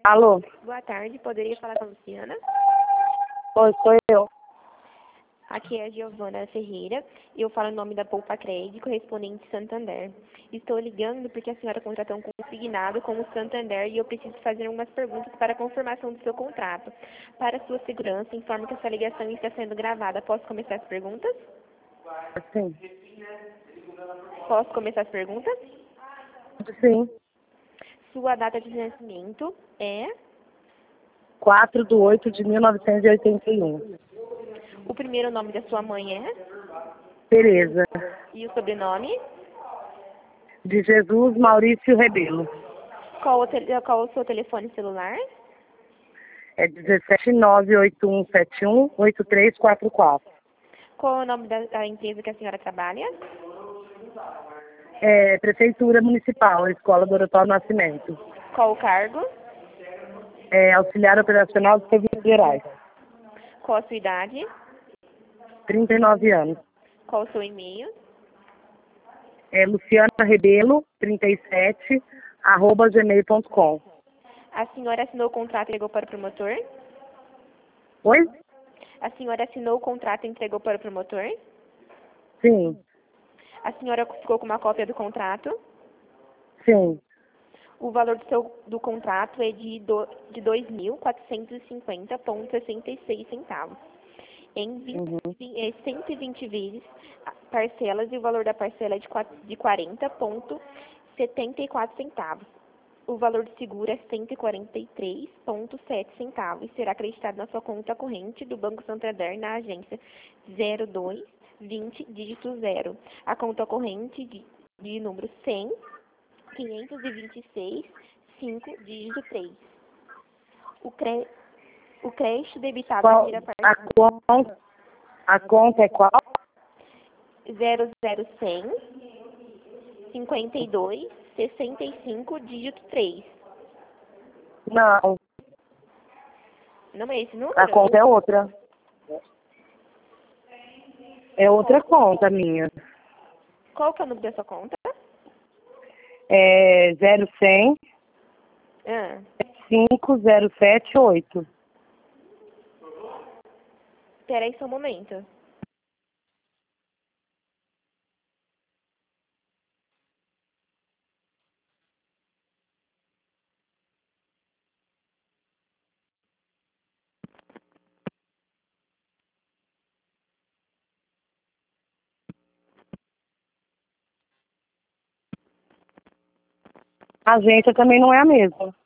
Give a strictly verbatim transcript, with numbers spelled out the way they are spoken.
Alô? Boa tarde, poderia falar com a Luciana? Oi, sou eu. Aqui é a Giovana Ferreira e eu falo em nome da Poupa Crédito, correspondente Santander. Estou ligando porque a senhora contratou um consignado com o Santander e eu preciso fazer algumas perguntas para a confirmação do seu contrato. Para sua segurança, informe que essa ligação está sendo gravada. Posso começar as perguntas? Sim. Posso começar as perguntas? Sim. Sua data de nascimento é quatro de oito de mil novecentos e oitenta e um. o primeiro nome da sua mãe é Tereza. e o sobrenome? De Jesus Maurício Rebelo. Qual o, tele- qual o seu telefone celular? É dezessete nove oito um sete um oito três quatro quatro. Qual é o nome da, da empresa que a senhora trabalha? É Prefeitura Municipal, Escola Dorotal Nascimento. Qual o cargo? É Auxiliar Operacional de Serviços Gerais. Qual a sua idade? trinta e nove anos. Qual o seu e-mail? É Luciana Rebelo, trinta e sete, arroba gmail ponto com. A senhora assinou o contrato e entregou para o promotor? Oi? A senhora assinou o contrato e entregou para o promotor? Sim. A senhora ficou com uma cópia do contrato? Sim. O valor do, seu, do contrato é de, do, de dois mil quatrocentos e cinquenta vírgula sessenta e seis centavos. Em vinte, Uhum. eh, cento e vinte vezes ah, parcelas e o valor da parcela é de, quatro- de quarenta vírgula setenta e quatro centavos. O valor de seguro é cento e quarenta e três vírgula sete centavos e será acreditado na sua conta corrente do Banco Santander na agência zero dois vinte dígito zero. A conta corrente de, de número cem quinhentos e vinte e seis cinco dígito três. O, cre... o crédito debitado Qual, a primeira a, parte conta, a conta é qual? zero zero cem cinquenta e dois sessenta e cinco dígito três. Não, Não é esse a número? conta é outra. É outra conta minha. Qual que é o número da sua conta? É zero cem Ah, cinco zero sete oito. espera aí só um momento. A agência também não é a mesma.